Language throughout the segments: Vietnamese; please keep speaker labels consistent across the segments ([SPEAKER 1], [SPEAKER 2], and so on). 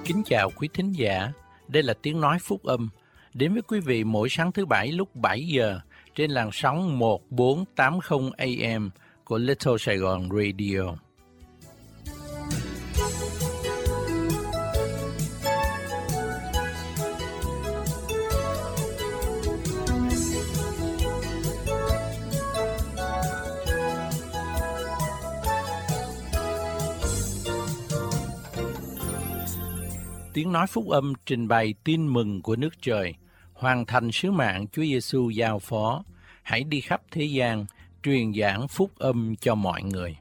[SPEAKER 1] Kính chào quý thính giả, đây là tiếng nói phúc âm, đến với quý vị mỗi sáng thứ Bảy lúc 7 giờ trên làn sóng 1480 AM của Little Sài Gòn Radio. Tiếng nói phúc âm trình bày tin mừng của nước trời, hoàn thành sứ mạng Chúa Giêsu giao phó. Hãy đi khắp thế gian, truyền giảng phúc âm cho mọi người.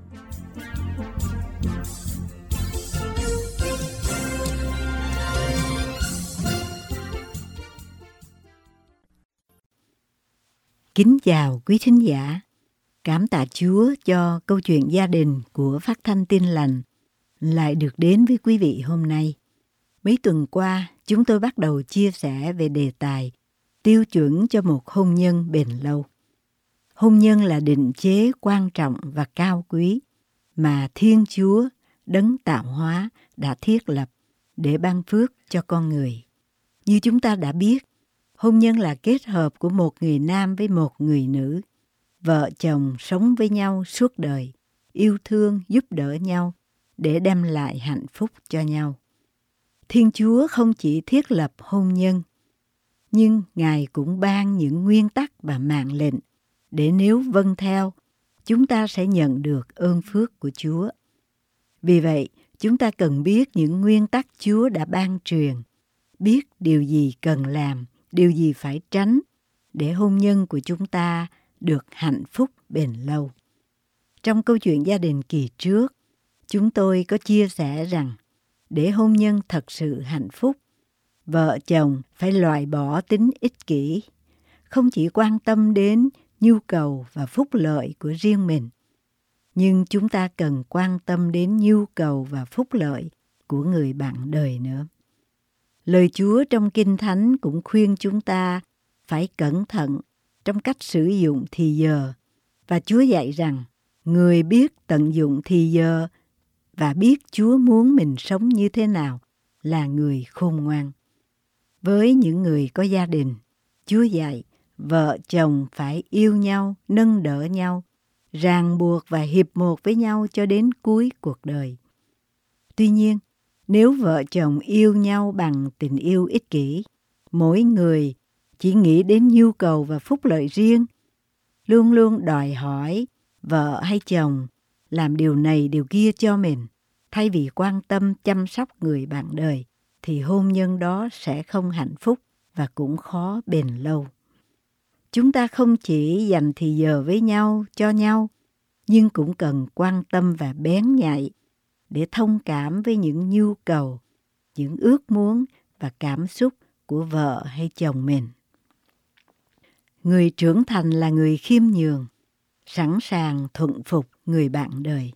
[SPEAKER 2] Kính chào quý thính giả. Cảm tạ Chúa cho câu chuyện gia đình của Phát thanh Tin Lành lại được đến với quý vị hôm nay. Mấy tuần qua, chúng tôi bắt đầu chia sẻ về đề tài tiêu chuẩn cho một hôn nhân bền lâu. Hôn nhân là định chế quan trọng và cao quý mà Thiên Chúa, Đấng tạo hóa đã thiết lập để ban phước cho con người. Như chúng ta đã biết, hôn nhân là kết hợp của một người nam với một người nữ. Vợ chồng sống với nhau suốt đời, yêu thương, giúp đỡ nhau để đem lại hạnh phúc cho nhau. Thiên Chúa không chỉ thiết lập hôn nhân, nhưng Ngài cũng ban những nguyên tắc và mạng lệnh để nếu vâng theo, chúng ta sẽ nhận được ơn phước của Chúa. Vì vậy, chúng ta cần biết những nguyên tắc Chúa đã ban truyền, biết điều gì cần làm, điều gì phải tránh để hôn nhân của chúng ta được hạnh phúc bền lâu. Trong câu chuyện gia đình kỳ trước, chúng tôi có chia sẻ rằng để hôn nhân thật sự hạnh phúc, vợ chồng phải loại bỏ tính ích kỷ, không chỉ quan tâm đến nhu cầu và phúc lợi của riêng mình, nhưng chúng ta cần quan tâm đến nhu cầu và phúc lợi của người bạn đời nữa. Lời Chúa trong Kinh Thánh cũng khuyên chúng ta phải cẩn thận trong cách sử dụng thì giờ, và Chúa dạy rằng người biết tận dụng thì giờ và biết Chúa muốn mình sống như thế nào là người khôn ngoan. Với những người có gia đình, Chúa dạy vợ chồng phải yêu nhau, nâng đỡ nhau, ràng buộc và hiệp một với nhau cho đến cuối cuộc đời. Tuy nhiên, nếu vợ chồng yêu nhau bằng tình yêu ích kỷ, mỗi người chỉ nghĩ đến nhu cầu và phúc lợi riêng, luôn luôn đòi hỏi vợ hay chồng làm điều này điều kia cho mình, thay vì quan tâm chăm sóc người bạn đời, thì hôn nhân đó sẽ không hạnh phúc và cũng khó bền lâu. Chúng ta không chỉ dành thì giờ với nhau, cho nhau, nhưng cũng cần quan tâm và bén nhạy để thông cảm với những nhu cầu, những ước muốn và cảm xúc của vợ hay chồng mình. Người trưởng thành là người khiêm nhường, sẵn sàng thuận phục người bạn đời.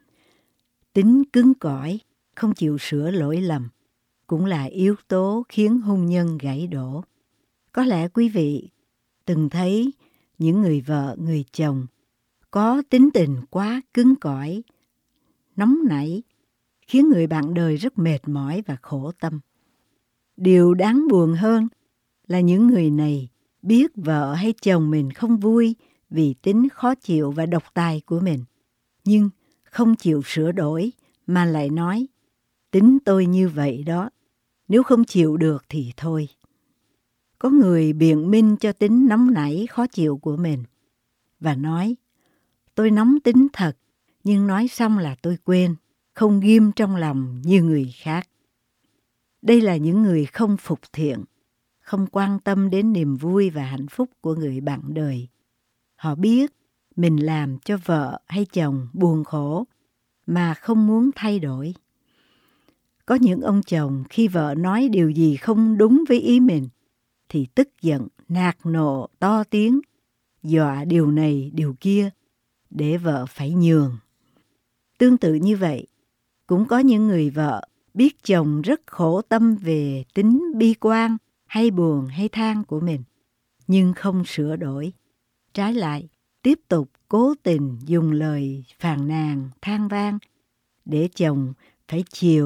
[SPEAKER 2] Tính cứng cỏi, không chịu sửa lỗi lầm, cũng là yếu tố khiến hôn nhân gãy đổ. Có lẽ quý vị từng thấy những người vợ, người chồng có tính tình quá cứng cỏi, nóng nảy, khiến người bạn đời rất mệt mỏi và khổ tâm. Điều đáng buồn hơn là những người này biết vợ hay chồng mình không vui vì tính khó chịu và độc tài của mình, nhưng không chịu sửa đổi mà lại nói, tính tôi như vậy đó, nếu không chịu được thì thôi. Có người biện minh cho tính nóng nảy khó chịu của mình và nói, tôi nóng tính thật, nhưng nói xong là tôi quên, không ghim trong lòng như người khác. Đây là những người không phục thiện, không quan tâm đến niềm vui và hạnh phúc của người bạn đời. Họ biết mình làm cho vợ hay chồng buồn khổ mà không muốn thay đổi. Có những ông chồng khi vợ nói điều gì không đúng với ý mình thì tức giận, nạt nộ, to tiếng, dọa điều này, điều kia để vợ phải nhường. Tương tự như vậy, cũng có những người vợ biết chồng rất khổ tâm về tính bi quan hay buồn hay than của mình, nhưng không sửa đổi. Trái lại, tiếp tục cố tình dùng lời phàn nàn, than van để chồng phải chiều,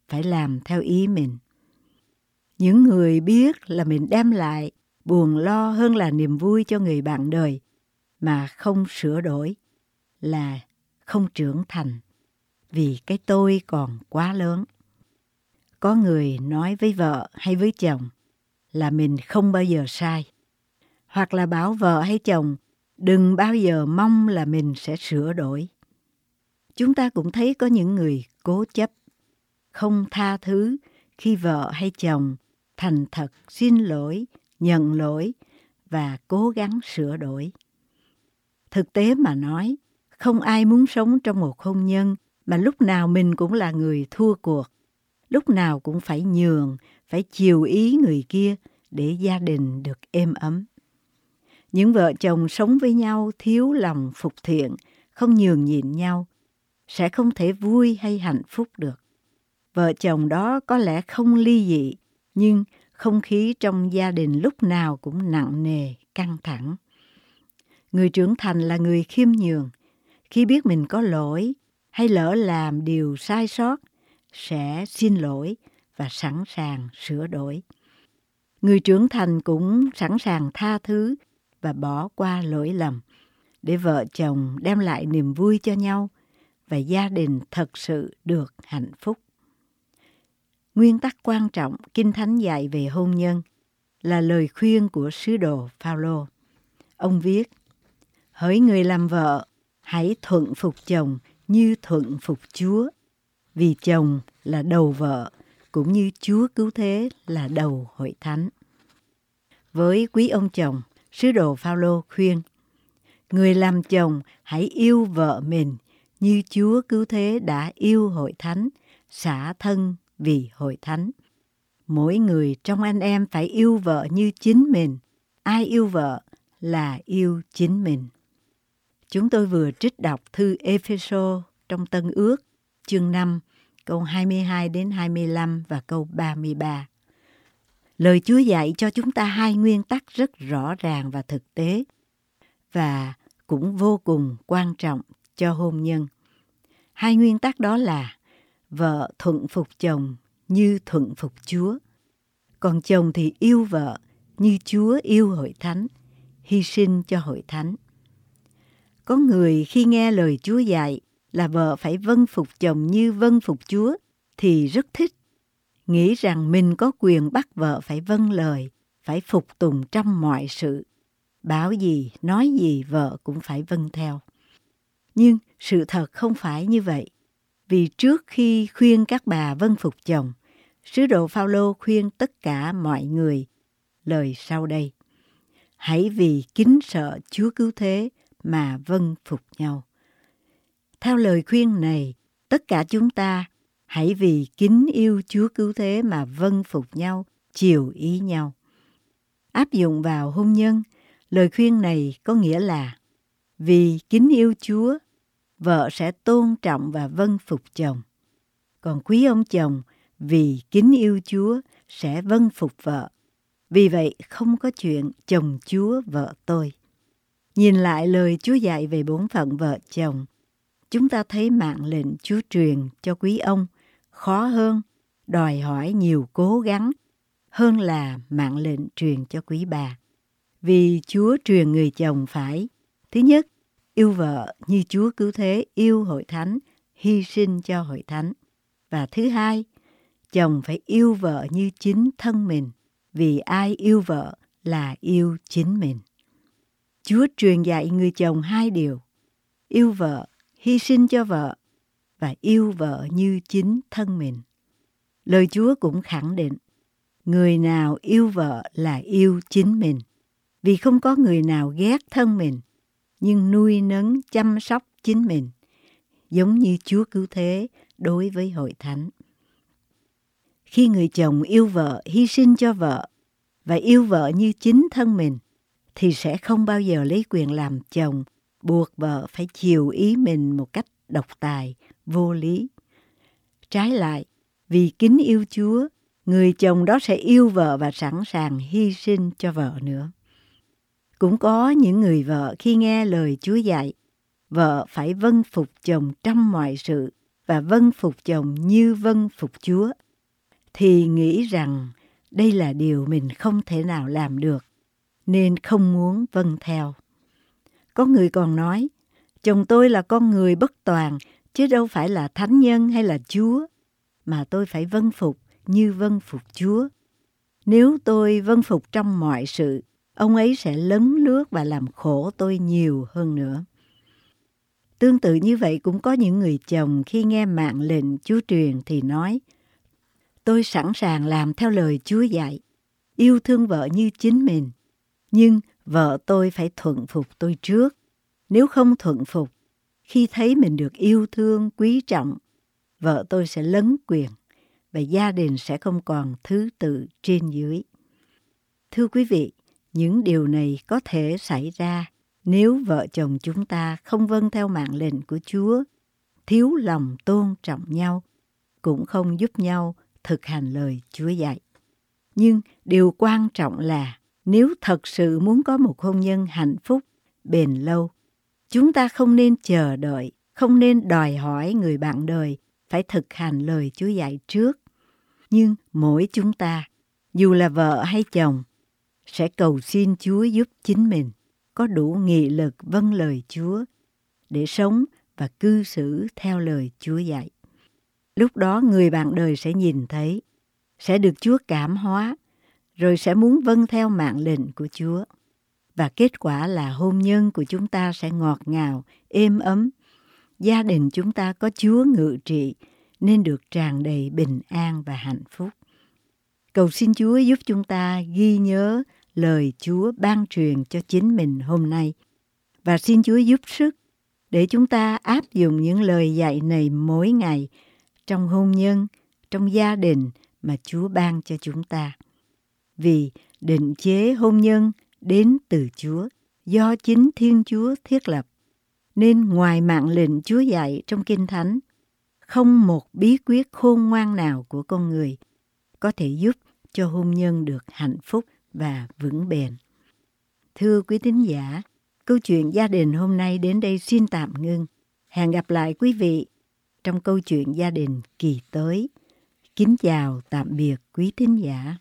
[SPEAKER 2] phải làm theo ý mình. Những người biết là mình đem lại buồn lo hơn là niềm vui cho người bạn đời mà không sửa đổi là không trưởng thành, vì cái tôi còn quá lớn. Có người nói với vợ hay với chồng là mình không bao giờ sai, hoặc là bảo vợ hay chồng đừng bao giờ mong là mình sẽ sửa đổi. Chúng ta cũng thấy có những người cố chấp, không tha thứ khi vợ hay chồng thành thật xin lỗi, nhận lỗi và cố gắng sửa đổi. Thực tế mà nói, không ai muốn sống trong một hôn nhân mà lúc nào mình cũng là người thua cuộc, lúc nào cũng phải nhường, phải chiều ý người kia để gia đình được êm ấm. Những vợ chồng sống với nhau thiếu lòng phục thiện, không nhường nhịn nhau, sẽ không thể vui hay hạnh phúc được. Vợ chồng đó có lẽ không ly dị, nhưng không khí trong gia đình lúc nào cũng nặng nề, căng thẳng. Người trưởng thành là người khiêm nhường. Khi biết mình có lỗi hay lỡ làm điều sai sót, sẽ xin lỗi và sẵn sàng sửa đổi. Người trưởng thành cũng sẵn sàng tha thứ và bỏ qua lỗi lầm để vợ chồng đem lại niềm vui cho nhau và gia đình thật sự được hạnh phúc. Nguyên tắc quan trọng Kinh Thánh dạy về hôn nhân là lời khuyên của sứ đồ Phao-lô. Ông viết: hỡi người làm vợ, hãy thuận phục chồng như thuận phục Chúa, vì chồng là đầu vợ, cũng như Chúa Cứu Thế là đầu hội thánh. Với quý ông chồng, sứ đồ Phao-lô khuyên: người làm chồng hãy yêu vợ mình như Chúa Cứu Thế đã yêu hội thánh, xả thân vì hội thánh. Mỗi người trong anh em phải yêu vợ như chính mình. Ai yêu vợ là yêu chính mình. Chúng tôi vừa trích đọc thư Ê-phê-sô trong Tân Ước, chương 5, câu 22 đến 25 và câu 33. Lời Chúa dạy cho chúng ta hai nguyên tắc rất rõ ràng và thực tế, và cũng vô cùng quan trọng cho hôn nhân. Hai nguyên tắc đó là vợ thuận phục chồng như thuận phục Chúa, còn chồng thì yêu vợ như Chúa yêu hội thánh, hy sinh cho hội thánh. Có người khi nghe lời Chúa dạy là vợ phải vâng phục chồng như vâng phục Chúa thì rất thích, nghĩ rằng mình có quyền bắt vợ phải vâng lời, phải phục tùng trong mọi sự. Bảo gì, nói gì vợ cũng phải vâng theo. Nhưng sự thật không phải như vậy. Vì trước khi khuyên các bà vâng phục chồng, sứ đồ Phao-lô khuyên tất cả mọi người lời sau đây: hãy vì kính sợ Chúa Cứu Thế mà vâng phục nhau. Theo lời khuyên này, tất cả chúng ta hãy vì kính yêu Chúa Cứu Thế mà vâng phục nhau, chiều ý nhau. Áp dụng vào hôn nhân, lời khuyên này có nghĩa là vì kính yêu Chúa, vợ sẽ tôn trọng và vâng phục chồng. Còn quý ông chồng vì kính yêu Chúa sẽ vâng phục vợ. Vì vậy không có chuyện chồng Chúa vợ tôi. Nhìn lại lời Chúa dạy về bổn phận vợ chồng, chúng ta thấy mạng lệnh Chúa truyền cho quý ông khó hơn, đòi hỏi nhiều cố gắng hơn là mạng lệnh truyền cho quý bà. Vì Chúa truyền người chồng phải: thứ nhất, yêu vợ như Chúa Cứu Thế yêu hội thánh, hy sinh cho hội thánh. Và thứ hai, chồng phải yêu vợ như chính thân mình, vì ai yêu vợ là yêu chính mình. Chúa truyền dạy người chồng hai điều: yêu vợ, hy sinh cho vợ, và yêu vợ như chính thân mình. Lời Chúa cũng khẳng định, người nào yêu vợ là yêu chính mình, vì không có người nào ghét thân mình, nhưng nuôi nấng chăm sóc chính mình, giống như Chúa Cứu Thế đối với hội thánh. Khi người chồng yêu vợ, hy sinh cho vợ và yêu vợ như chính thân mình, thì sẽ không bao giờ lấy quyền làm chồng buộc vợ phải chiều ý mình một cách độc tài, vô lý. Trái lại, vì kính yêu Chúa, người chồng đó sẽ yêu vợ và sẵn sàng hy sinh cho vợ nữa. Cũng có những người vợ khi nghe lời Chúa dạy, vợ phải vâng phục chồng trong mọi sự và vâng phục chồng như vâng phục Chúa, thì nghĩ rằng đây là điều mình không thể nào làm được, nên không muốn vâng theo. Có người còn nói, chồng tôi là con người bất toàn, chứ đâu phải là thánh nhân hay là Chúa, mà tôi phải vâng phục như vâng phục Chúa. Nếu tôi vâng phục trong mọi sự, ông ấy sẽ lấn lướt và làm khổ tôi nhiều hơn nữa. Tương tự như vậy cũng có những người chồng khi nghe mạng lệnh Chúa truyền thì nói, tôi sẵn sàng làm theo lời Chúa dạy, yêu thương vợ như chính mình, nhưng vợ tôi phải thuận phục tôi trước. Nếu không thuận phục, khi thấy mình được yêu thương, quý trọng, vợ tôi sẽ lấn quyền và gia đình sẽ không còn thứ tự trên dưới. Thưa quý vị, những điều này có thể xảy ra nếu vợ chồng chúng ta không vâng theo mạng lệnh của Chúa, thiếu lòng tôn trọng nhau, cũng không giúp nhau thực hành lời Chúa dạy. Nhưng điều quan trọng là nếu thật sự muốn có một hôn nhân hạnh phúc, bền lâu, chúng ta không nên chờ đợi, không nên đòi hỏi người bạn đời phải thực hành lời Chúa dạy trước. Nhưng mỗi chúng ta, dù là vợ hay chồng, sẽ cầu xin Chúa giúp chính mình có đủ nghị lực vâng lời Chúa để sống và cư xử theo lời Chúa dạy. Lúc đó người bạn đời sẽ nhìn thấy, sẽ được Chúa cảm hóa, rồi sẽ muốn vâng theo mạng lệnh của Chúa. Và kết quả là hôn nhân của chúng ta sẽ ngọt ngào, êm ấm. Gia đình chúng ta có Chúa ngự trị nên được tràn đầy bình an và hạnh phúc. Cầu xin Chúa giúp chúng ta ghi nhớ lời Chúa ban truyền cho chính mình hôm nay. Và xin Chúa giúp sức để chúng ta áp dụng những lời dạy này mỗi ngày trong hôn nhân, trong gia đình mà Chúa ban cho chúng ta. Vì định chế hôn nhân đến từ Chúa, do chính Thiên Chúa thiết lập. Nên ngoài mạng lệnh Chúa dạy trong Kinh Thánh, không một bí quyết khôn ngoan nào của con người có thể giúp cho hôn nhân được hạnh phúc và vững bền. Thưa quý tín giả, câu chuyện gia đình hôm nay đến đây xin tạm ngưng. Hẹn gặp lại quý vị trong câu chuyện gia đình kỳ tới. Kính chào tạm biệt quý tín giả.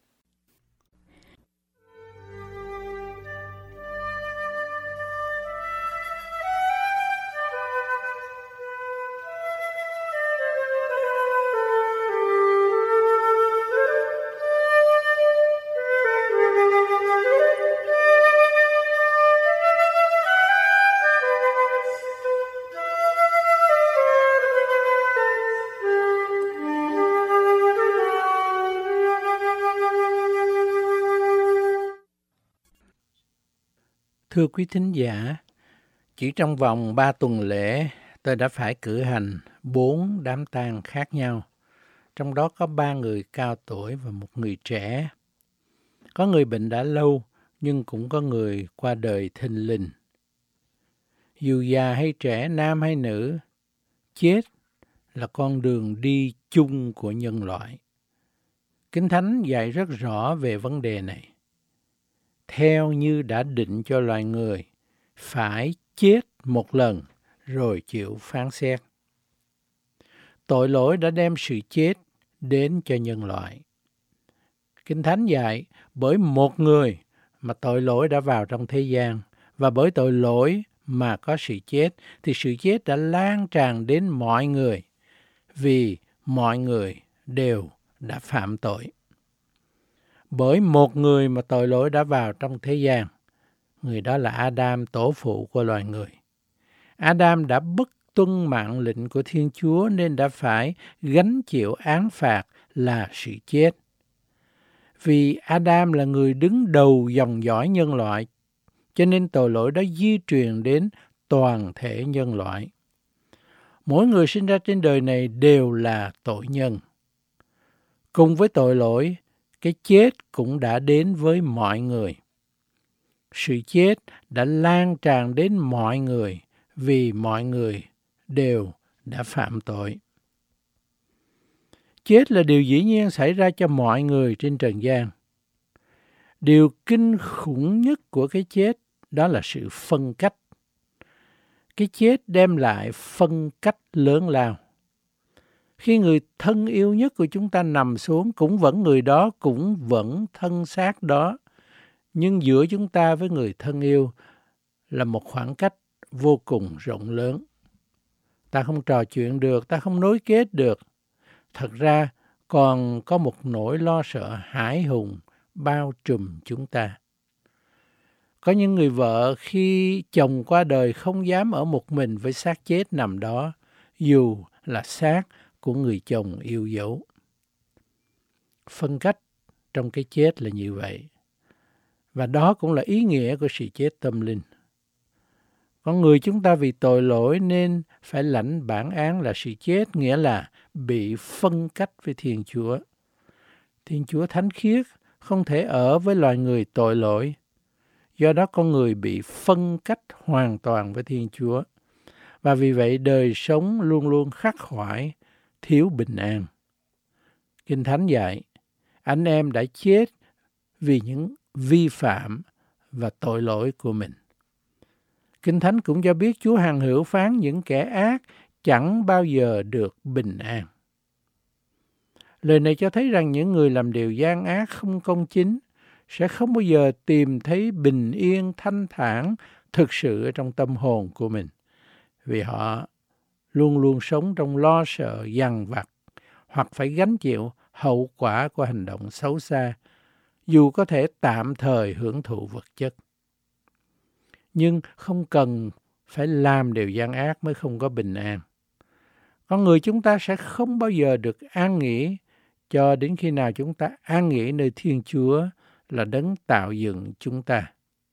[SPEAKER 1] Thưa quý thính giả, chỉ trong vòng 3 tuần lễ, tôi đã phải cử hành 4 đám tang khác nhau. Trong đó có 3 người cao tuổi và 1 người trẻ. Có người bệnh đã lâu, nhưng cũng có người qua đời thình lình. Dù già hay trẻ, nam hay nữ, chết là con đường đi chung của nhân loại. Kinh Thánh dạy rất rõ về vấn đề này. Theo như đã định cho loài người, phải chết một lần rồi chịu phán xét. Tội lỗi đã đem sự chết đến cho nhân loại. Kinh Thánh dạy, bởi một người mà tội lỗi đã vào trong thế gian, và bởi tội lỗi mà có sự chết, thì sự chết đã lan tràn đến mọi người, vì mọi người đều đã phạm tội. Bởi một người mà tội lỗi đã vào trong thế gian, người đó là Adam, tổ phụ của loài người. Adam đã bất tuân mạng lệnh của Thiên Chúa nên đã phải gánh chịu án phạt là sự chết. Vì Adam là người đứng đầu dòng dõi nhân loại, cho nên tội lỗi đã di truyền đến toàn thể nhân loại. Mỗi người sinh ra trên đời này đều là tội nhân. Cùng với tội lỗi, cái chết cũng đã đến với mọi người. Sự chết đã lan tràn đến mọi người vì mọi người đều đã phạm tội. Chết là điều dĩ nhiên xảy ra cho mọi người trên trần gian. Điều kinh khủng nhất của cái chết đó là sự phân cách. Cái chết đem lại phân cách lớn lao. Khi người thân yêu nhất của chúng ta nằm xuống, người đó cũng vẫn thân xác đó. Nhưng giữa chúng ta với người thân yêu là một khoảng cách vô cùng rộng lớn. Ta không trò chuyện được, ta không nối kết được. Thật ra còn có một nỗi lo sợ hãi hùng bao trùm chúng ta. Có những người vợ khi chồng qua đời không dám ở một mình với xác chết nằm đó, dù là xác của người chồng yêu dấu. Phân cách trong cái chết là như vậy. Và đó cũng là ý nghĩa của sự chết tâm linh. Con người chúng ta vì tội lỗi nên phải lãnh bản án là sự chết, nghĩa là bị phân cách với Thiên Chúa. Thiên Chúa thánh khiết không thể ở với loài người tội lỗi. Do đó con người bị phân cách hoàn toàn với Thiên Chúa. Và vì vậy đời sống luôn luôn khắc khoải, thiếu bình an. Kinh Thánh dạy, anh em đã chết vì những vi phạm và tội lỗi của mình. Kinh Thánh cũng cho biết Chúa hằng hữu phán những kẻ ác chẳng bao giờ được bình an. Lời này cho thấy rằng những người làm điều gian ác không công chính sẽ không bao giờ tìm thấy bình yên thanh thản thực sự ở trong tâm hồn của mình. Vì họ luôn luôn sống trong lo sợ dằn vặt hoặc phải gánh chịu hậu quả của hành động xấu xa, dù có thể tạm thời hưởng thụ vật chất. Nhưng không cần phải làm điều gian ác mới không có bình an. Con người chúng ta sẽ không bao giờ được an nghỉ cho đến khi nào chúng ta an nghỉ nơi Thiên Chúa là đấng tạo dựng chúng ta.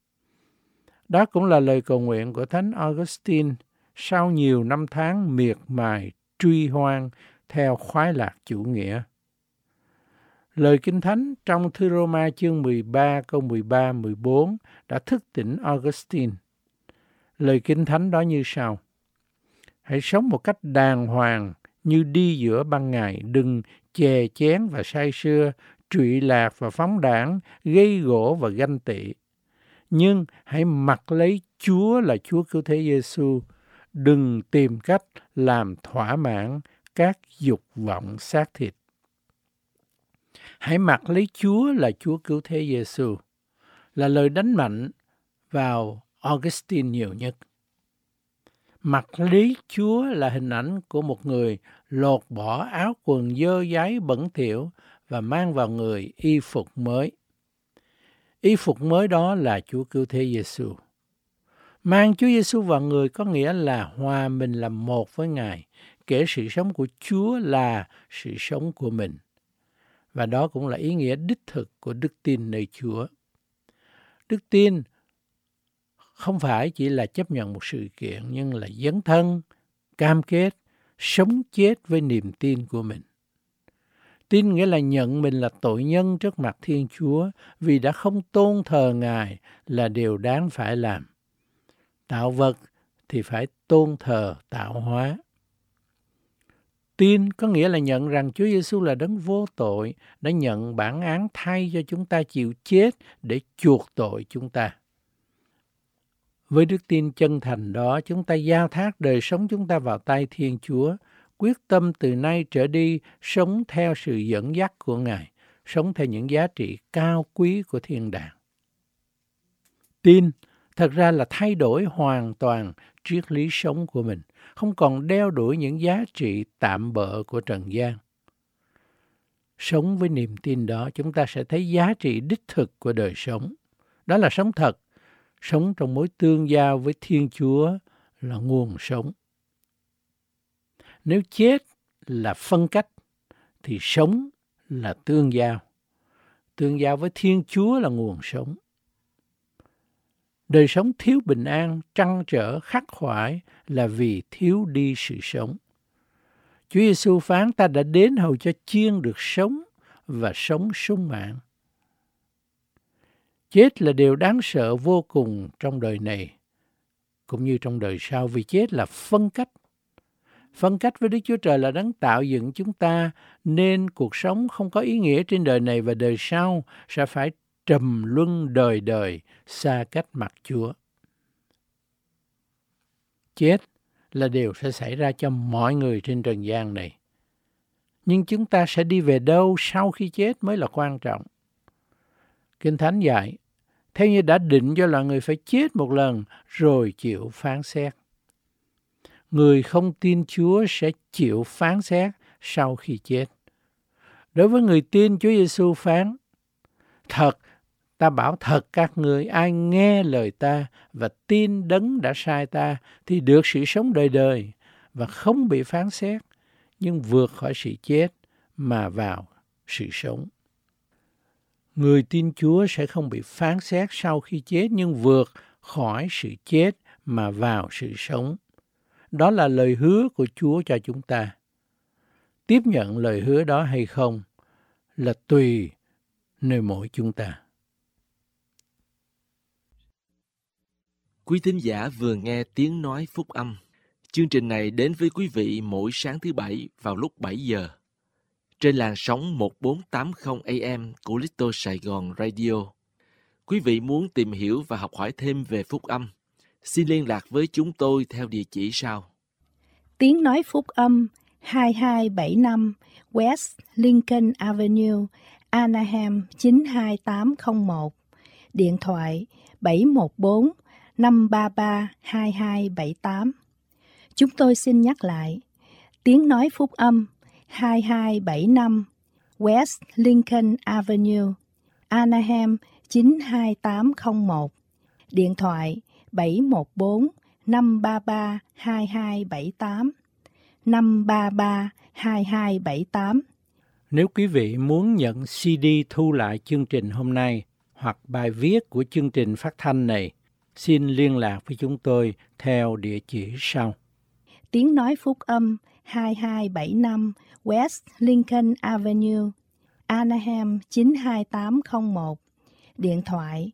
[SPEAKER 1] Đó cũng là lời cầu nguyện của Thánh Augustine sau nhiều năm tháng miệt mài truy hoan theo khoái lạc chủ nghĩa. Lời Kinh Thánh trong thư Roma chương 13 câu 13-14 đã thức tỉnh Augustine. Lời Kinh Thánh đó như sau: hãy sống một cách đàng hoàng như đi giữa ban ngày, đừng chè chén và say sưa, trụy lạc và phóng đảng, gây gổ và ganh tị. Nhưng hãy mặc lấy Chúa là Chúa Cứu Thế Giêsu, đừng tìm cách làm thỏa mãn các dục vọng xác thịt. Hãy mặc lấy Chúa là Chúa Cứu Thế Giêsu là lời đánh mạnh vào Augustine nhiều nhất. Mặc lấy Chúa là hình ảnh của một người lột bỏ áo quần dơ dáy bẩn thỉu và mang vào người y phục mới. Y phục mới đó là Chúa Cứu Thế Giêsu. Mang Chúa Giêsu vào người có nghĩa là hòa mình làm một với Ngài, kể sự sống của Chúa là sự sống của mình. Và đó cũng là ý nghĩa đích thực của đức tin nơi Chúa. Đức tin không phải chỉ là chấp nhận một sự kiện, nhưng là dấn thân, cam kết, sống chết với niềm tin của mình. Tin nghĩa là nhận mình là tội nhân trước mặt Thiên Chúa vì đã không tôn thờ Ngài là điều đáng phải làm. Tạo vật thì phải tôn thờ tạo hóa. Tin có nghĩa là nhận rằng Chúa Giêsu là đấng vô tội, đã nhận bản án thay cho chúng ta chịu chết để chuộc tội chúng ta. Với đức tin chân thành đó, chúng ta giao thác đời sống chúng ta vào tay Thiên Chúa, quyết tâm từ nay trở đi sống theo sự dẫn dắt của Ngài, sống theo những giá trị cao quý của thiên đàng. Tin thật ra là thay đổi hoàn toàn triết lý sống của mình, không còn đeo đuổi những giá trị tạm bợ của trần gian. Sống với niềm tin đó, chúng ta sẽ thấy giá trị đích thực của đời sống. Đó là sống thật, sống trong mối tương giao với Thiên Chúa là nguồn sống. Nếu chết là phân cách, thì sống là tương giao. Tương giao với Thiên Chúa là nguồn sống. Đời sống thiếu bình an, trăn trở, khắc khoải là vì thiếu đi sự sống. Chúa Giêsu phán ta đã đến hầu cho chiên được sống và sống sung mãn. Chết là điều đáng sợ vô cùng trong đời này, cũng như trong đời sau, vì chết là phân cách. Phân cách với Đức Chúa Trời là đấng tạo dựng chúng ta, nên cuộc sống không có ý nghĩa trên đời này và đời sau sẽ phải trầm luân đời đời xa cách mặt Chúa. Chết là điều sẽ xảy ra cho mọi người trên trần gian này. Nhưng chúng ta sẽ đi về đâu sau khi chết mới là quan trọng. Kinh Thánh dạy, theo như đã định cho loài người phải chết một lần rồi chịu phán xét. Người không tin Chúa sẽ chịu phán xét sau khi chết. Đối với người tin, Chúa Giêsu phán, thật, ta bảo thật các ngươi, ai nghe lời ta và tin Đấng đã sai ta thì được sự sống đời đời và không bị phán xét, nhưng vượt khỏi sự chết mà vào sự sống. Người tin Chúa sẽ không bị phán xét sau khi chết, nhưng vượt khỏi sự chết mà vào sự sống. Đó là lời hứa của Chúa cho chúng ta. Tiếp nhận lời hứa đó hay không là tùy nơi mỗi chúng ta.
[SPEAKER 3] Quý thính giả vừa nghe tiếng nói phúc âm. Chương trình này đến với quý vị mỗi sáng thứ Bảy vào lúc 7 giờ. Trên làn sóng 1480 AM của Little Sài Gòn Radio. Quý vị muốn tìm hiểu và học hỏi thêm về phúc âm, xin liên lạc với chúng tôi theo địa chỉ sau.
[SPEAKER 4] Tiếng nói phúc âm 2275 West Lincoln Avenue, Anaheim 92801. Điện thoại 714-533-2278. Chúng tôi xin nhắc lại. Tiếng nói phúc âm 2275 West Lincoln Avenue, Anaheim 92801. Điện thoại 714-533-2278. 533-2278.
[SPEAKER 1] Nếu quý vị muốn nhận CD thu lại chương trình hôm nay hoặc bài viết của chương trình phát thanh này, xin liên lạc với chúng tôi theo địa chỉ sau.
[SPEAKER 4] Tiếng nói phúc âm 2275 West Lincoln Avenue, Anaheim 92801. Điện thoại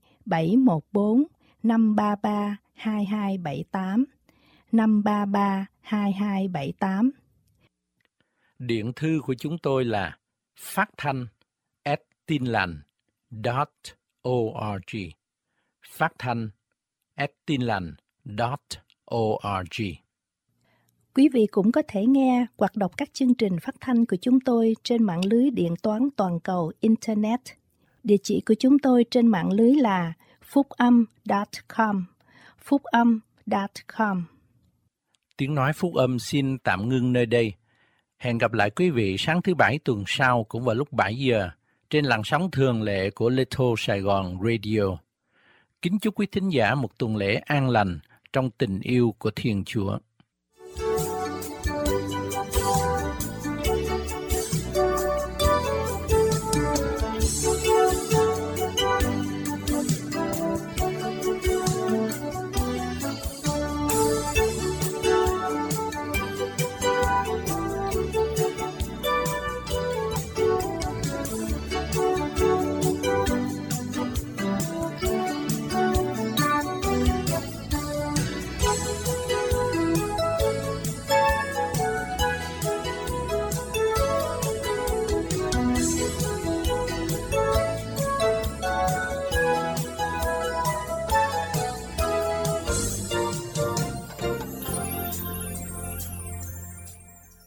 [SPEAKER 4] 714-533-2278. 533-2278.
[SPEAKER 1] Điện thư của chúng tôi là phát thanh@tinlành.org. Phát thanh@tinlành.org.
[SPEAKER 4] Quý vị cũng có thể nghe hoặc đọc các chương trình phát thanh của chúng tôi trên mạng lưới điện toán toàn cầu Internet. Địa chỉ của chúng tôi trên mạng lưới là phúc-âm.com. phúc-âm.com.
[SPEAKER 1] Tiếng nói phúc âm xin tạm ngưng nơi đây. Hẹn gặp lại quý vị sáng thứ Bảy tuần sau cũng vào lúc 7 giờ trên làn sóng thường lệ của Little Sài Gòn Radio. Kính chúc quý thính giả một tuần lễ an lành trong tình yêu của Thiên Chúa.